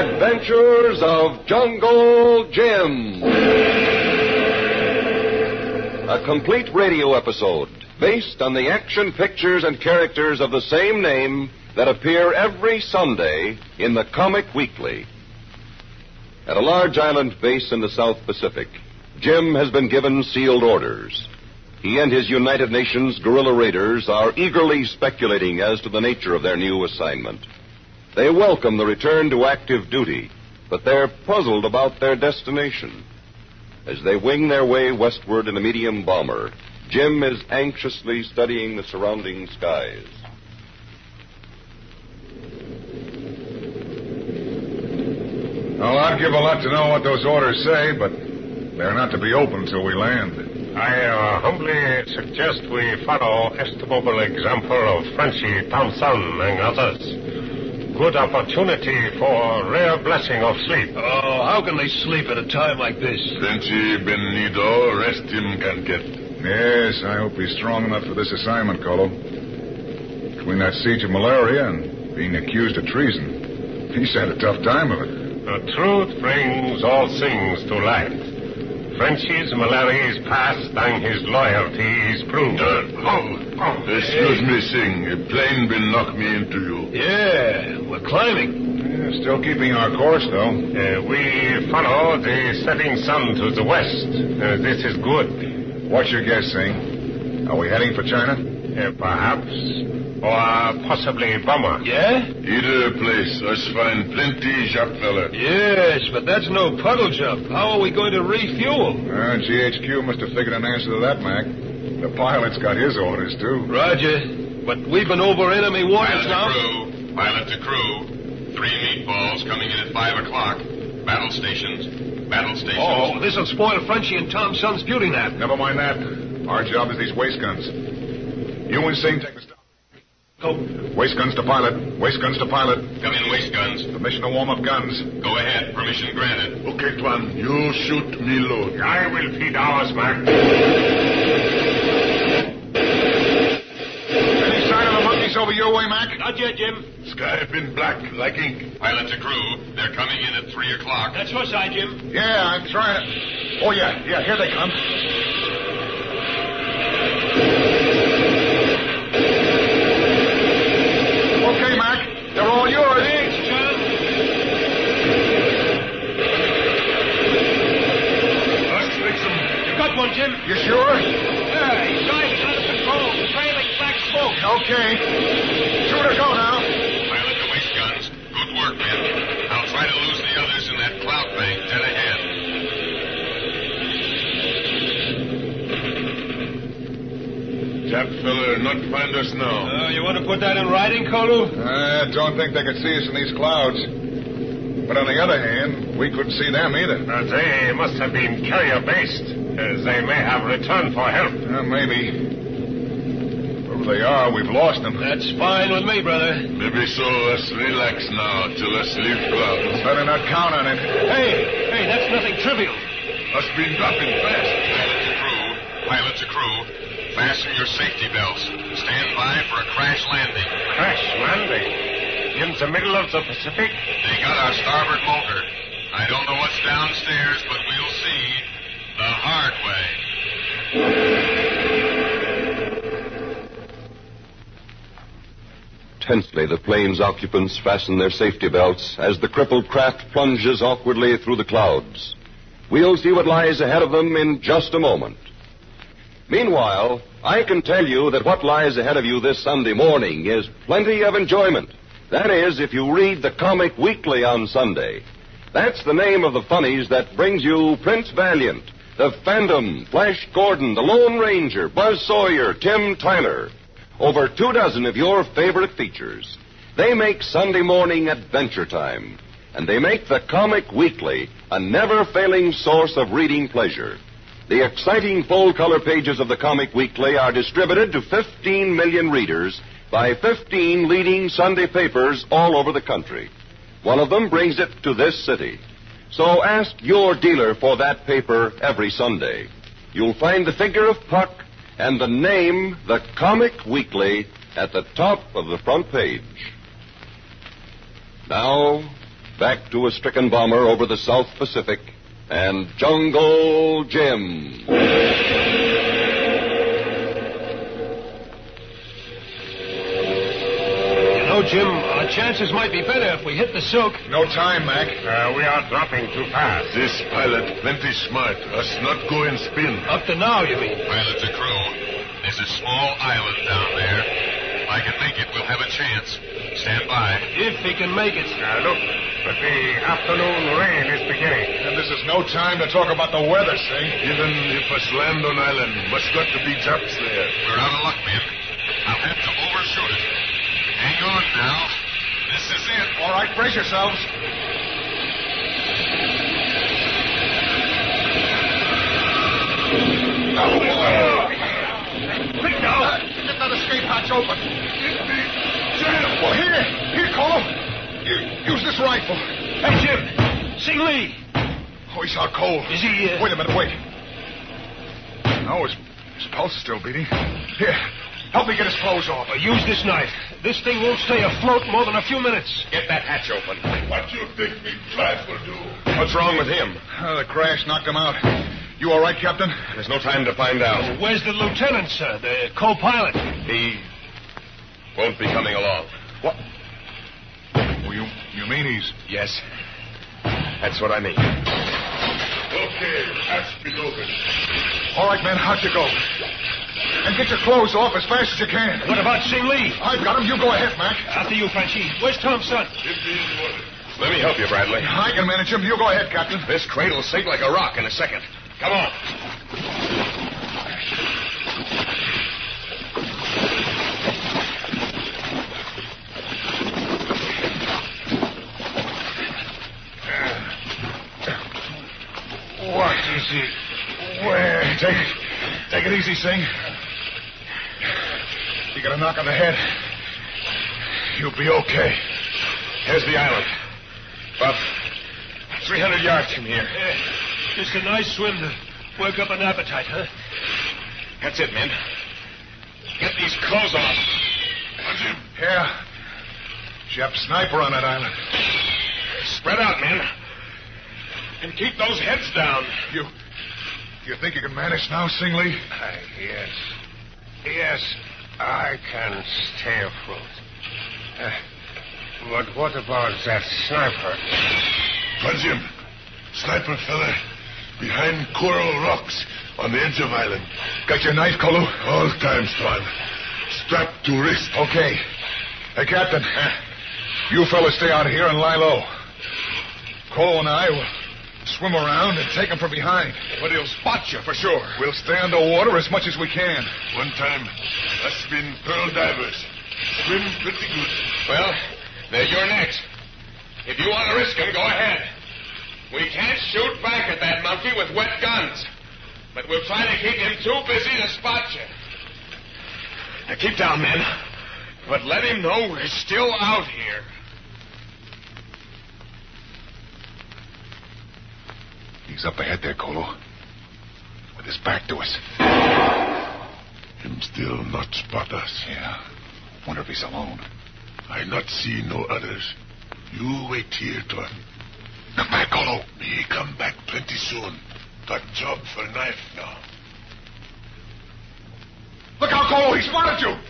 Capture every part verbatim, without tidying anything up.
Adventures of Jungle Jim. A complete radio episode based on the action pictures and characters of the same name that appear every Sunday in the Comic Weekly. At a large island base in the South Pacific, Jim has been given sealed orders. He and his United Nations guerrilla raiders are eagerly speculating as to the nature of their new assignment. They welcome the return to active duty, but they're puzzled about their destination. As they wing their way westward in a medium bomber, Jim is anxiously studying the surrounding skies. Well, I'd give a lot to know what those orders say, but they're not to be opened till we land. I uh, humbly suggest we follow estimable example of Frenchy, Thompson, and others. Good opportunity for rare blessing of sleep. Oh, how can they sleep at a time like this? Frenchy, Benito, rest him can get. Yes, I hope he's strong enough for this assignment, Colo. Between that siege of malaria and being accused of treason, he's had a tough time of it. The truth brings all things to light. Frenchy's malaria is past and his loyalty is proved. Uh, oh, oh. Excuse me, Singh. A plane been knock me into you. Yeah, we're climbing. Yeah, still keeping our course, though. Uh, we follow the setting sun to the west. Uh, this is good. What's your guess, Singh? Are we heading for China? Uh, perhaps. Or possibly Burma. Yeah? Either place. Us find plenty, Jacques Feller. Yes, but that's no puddle jump. How are we going to refuel? Uh, G H Q must have figured an answer to that, Mac. The pilot's got his orders, too. Roger. But we've been over enemy waters Pilot now. to crew. Pilot to crew. Three meatballs coming in at five o'clock. Battle stations. Battle stations. Oh, this'll spoil Frenchy and Tom Son's beauty nap. Never mind that. Our job is these waist guns. You and Singh take the stop. Go. Waist guns to pilot. Waist guns to pilot. Come in, waist guns. Permission to warm up guns. Go ahead. Permission granted. Okay, Tuan. You shoot, me load. I will feed ours, Mac. Any sign of the monkeys over your way, Mac? Not yet, Jim. Sky been black like ink. Pilot to crew. They're coming in at three o'clock. That's your side, Jim. Yeah, I'm trying to... Oh, yeah. Yeah, here they come. Okay, Mac. They're all yours. Thanks, John. Let's fix them. You got one, Jim. You sure? Yeah, he's driving out of control, trailing black smoke. Okay. Shoot or go now. Pilot to waist guns. Good work, men. I'll try to lose the others in that cloud bank dead ahead. That feller not find us now. Uh, you want to put that in writing, Kolu? I don't think they could see us in these clouds. But on the other hand, we couldn't see them either. Uh, they must have been carrier-based. Uh, they may have returned for help. Uh, maybe. Wherever they are, we've lost them. That's fine with me, brother. Maybe so. Let's relax now till us leave clouds. Better not count on it. Hey, hey, that's nothing trivial. Us been dropping fast. Pilot to crew. Pilot to crew. Fasten your safety belts. Stand by for a crash landing. Crash landing? In the middle of the Pacific? They got our starboard motor. I don't know what's downstairs, but we'll see the hard way. Tensely, the plane's occupants fasten their safety belts as the crippled craft plunges awkwardly through the clouds. We'll see what lies ahead of them in just a moment. Meanwhile, I can tell you that what lies ahead of you this Sunday morning is plenty of enjoyment. That is, if you read the Comic Weekly on Sunday. That's the name of the funnies that brings you Prince Valiant, the Phantom, Flash Gordon, the Lone Ranger, Buzz Sawyer, Tim Tyler. Over two dozen of your favorite features. They make Sunday morning adventure time. And they make the Comic Weekly a never-failing source of reading pleasure. The exciting full-color pages of the Comic Weekly are distributed to fifteen million readers by fifteen leading Sunday papers all over the country. One of them brings it to this city. So ask your dealer for that paper every Sunday. You'll find the figure of Puck and the name, the Comic Weekly, at the top of the front page. Now, back to a stricken bomber over the South Pacific and Jungle Jim. Jim, our chances might be better if we hit the silk. No time, Mac. Uh, we are dropping too fast. This pilot plenty smart. Us not go and spin. Up to now, you mean? Pilot to crew, there's a small island down there. If I can make it, we'll have a chance. Stand by. If he can make it. Uh, look, but the afternoon rain is beginning. And this is no time to talk about the weather, see? Even if us land on island, must got to be Japs there. We're out of luck, men. I'll have to overshoot it. Hang on now. This is it. All right, brace yourselves. Quick now. Get that escape hatch open. Well, here. Here, Colo. Use this rifle. Hey, Jim. Sing Lee. Oh, he's out cold. Is he, uh... Wait a minute, wait. No, his, his pulse is still beating. Here. Help me get his clothes off. Uh, use this knife. This thing won't stay afloat more than a few minutes. Get that hatch open. What you think me class will do? What's wrong with him? Uh, the crash knocked him out. You all right, Captain? There's no time to find out. Where's the lieutenant, sir? The co-pilot? He won't be coming along. What? Well, you, you mean he's... Yes. That's what I mean. Okay, hatch been open. All right, men, out you go. And get your clothes off as fast as you can. What about Sing Lee? I've got him. You go ahead, Mac. After you, Frenchy. Where's Tom's son? Let me help you, Bradley. I can manage him. You go ahead, Captain. This crate will sink like a rock in a second. Come on. What is it? Where? Take it. Take it easy, Sing. You got a knock on the head. You'll be okay. Here's the island. About three hundred yards from here. Yeah, just a nice swim to work up an appetite, huh? That's it, men. Get these clothes off. Yeah. Jap sniper on that island. Spread out, men. And keep those heads down. You... You think you can manage now, Sing Lee? Uh, yes. Yes, I can stay afloat. Uh, but what about that sniper? Jim, sniper fella, behind coral rocks on the edge of island. Got your knife, Colo? All times, Swan. Strapped to wrist. Okay. Hey, Captain. You fellas stay out here and lie low. Colo and I will swim around and take him from behind. But he'll spot you for sure. We'll stay underwater as much as we can. One time, us been pearl divers. Swim pretty good. Well, they're your next. If you want to risk him, go ahead. We can't shoot back at that monkey with wet guns. But we'll try to keep him too busy to spot you. Now keep down, men. But let him know we're still out here. He's up ahead there, Colo. With his back to us. Him still not spot us. Yeah. Wonder if he's alone. I not see no others. You wait here, Ton. Come back, Colo. Me come back plenty soon. Got job for knife now. Look out, Colo. He spotted you.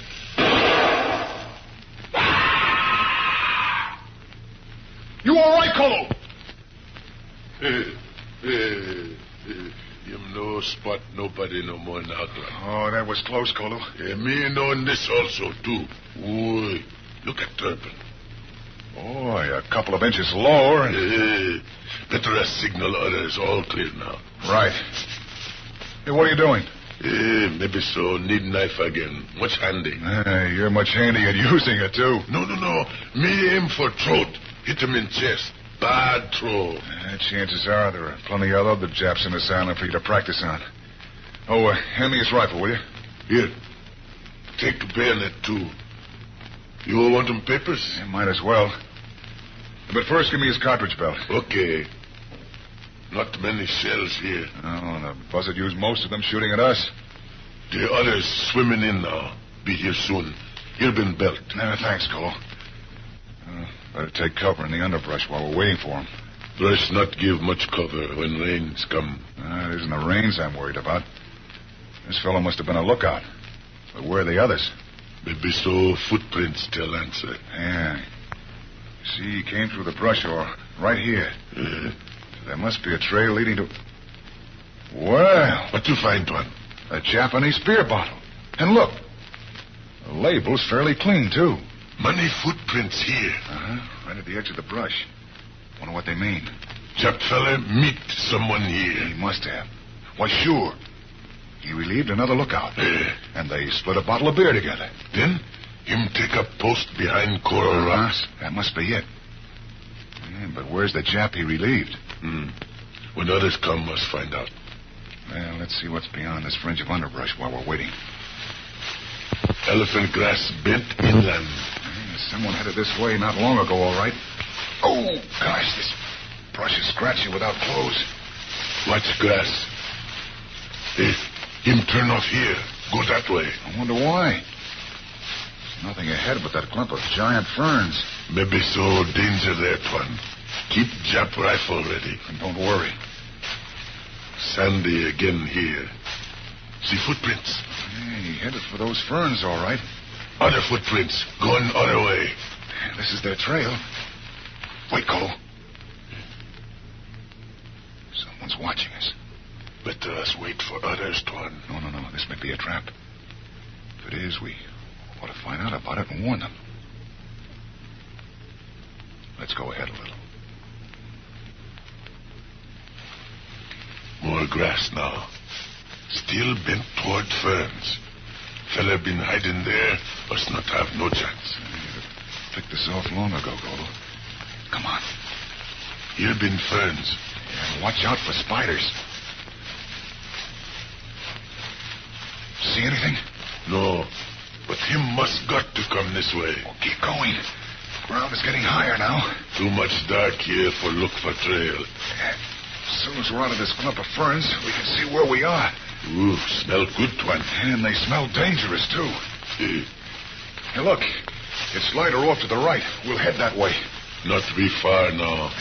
You all right, Colo? Uh, uh, uh, him no spot nobody no more now, Ton. Oh, that was close, Colo. Uh, me knowing this also, too. Boy, look at Turpin. Boy, a couple of inches lower. And... Uh, better us signal others all clear now. Right. Hey, what are you doing? Uh, maybe so. Need knife again. Much handy. Hey, you're much handy at using it, too. No, no, no. Me aim for throat. Hit him in chest. Bad throw. Uh, chances are there are plenty of other Japs in this island for you to practice on. Oh, uh, hand me his rifle, will you? Here. Take the bayonet, too. You want them papers? You might as well. But first, give me his cartridge belt. Okay. Not many shells here. Oh, the buzzard used most of them shooting at us. The others swimming in now. Be here soon. Here been belt. Uh, thanks, Cole. Uh, Better take cover in the underbrush while we're waiting for him. Brush not give much cover when rains come. Uh, it isn't the rains I'm worried about. This fellow must have been a lookout. But where are the others? Maybe so footprints tell answer. Yeah. See, he came through the brush or right here. Uh, So there must be a trail leading to... Well, what you find, one? a Japanese beer bottle. And look, the label's fairly clean, too. Many footprints here. Uh-huh. Right at the edge of the brush. Wonder what they mean. Jap fella meet someone He here. must have. Why, sure. He relieved another lookout. Uh, And they split a bottle of beer together. then him take up post behind coral Uh-huh. rocks. That must be it. Yeah, but where's the Jap he relieved? Hmm. When others come, must find out. Well, let's see what's beyond this fringe of underbrush while we're waiting. Elephant grass bent inland. Yeah, someone headed this way not long ago, all right. Oh, gosh, this brush is scratchy without clothes. Watch grass. Hey, him turn off here. Go that way. I wonder why. There's nothing ahead but that clump of giant ferns. Maybe so danger there, Tuan. Keep Jap rifle ready. And don't worry. Sandy again here. See footprints. Yeah, he headed for those ferns, all right. Other footprints going other way. This is their trail. Wait, Cole. Someone's watching us. Better us wait for others, Tuan. No, no, no. This may be a trap. If it is, we ought to find out about it and warn them. Let's go ahead a little. More grass now. Still bent toward ferns. Fella been hiding there. Must not have no chance. Picked this off long ago, Golo. Come on. Here been ferns. And watch out for spiders. See anything? No, but him must got to come this way. Oh, keep going. Ground is getting higher now. Too much dark here for look for trail. As soon as we're out of this clump of ferns, we can see where we are. Ooh, smell good, Tuan. And they smell dangerous, too. Eh, Hey, look. It's lighter off to the right. We'll head that way. not be far now.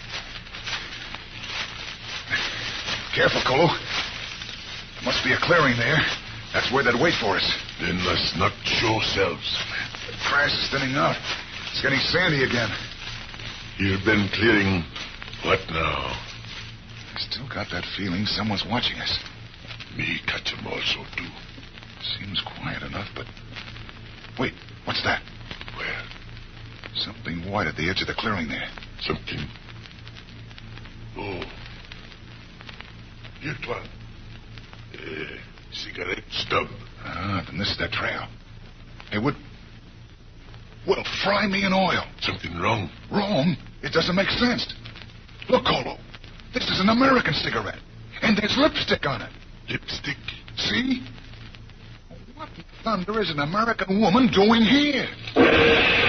Careful, Colo. Must be a clearing there. That's where they'd wait for us. Then let's not show selves. The grass is thinning out. It's getting sandy again. Here been clearing. What now? I still got that feeling someone's watching us. Me catch him also, too. Seems quiet enough, but... Wait, what's that? Where? Something white at the edge of the clearing there. Something. Oh. Here, Tuan. Eh, cigarette stub. Ah, then this is their trail. Hey, would... Well, fry me in oil. Something wrong. Wrong? It doesn't make sense. Look, Colo. This is an American cigarette. And there's lipstick on it. Lipstick. See? What in thunder is an American woman doing here?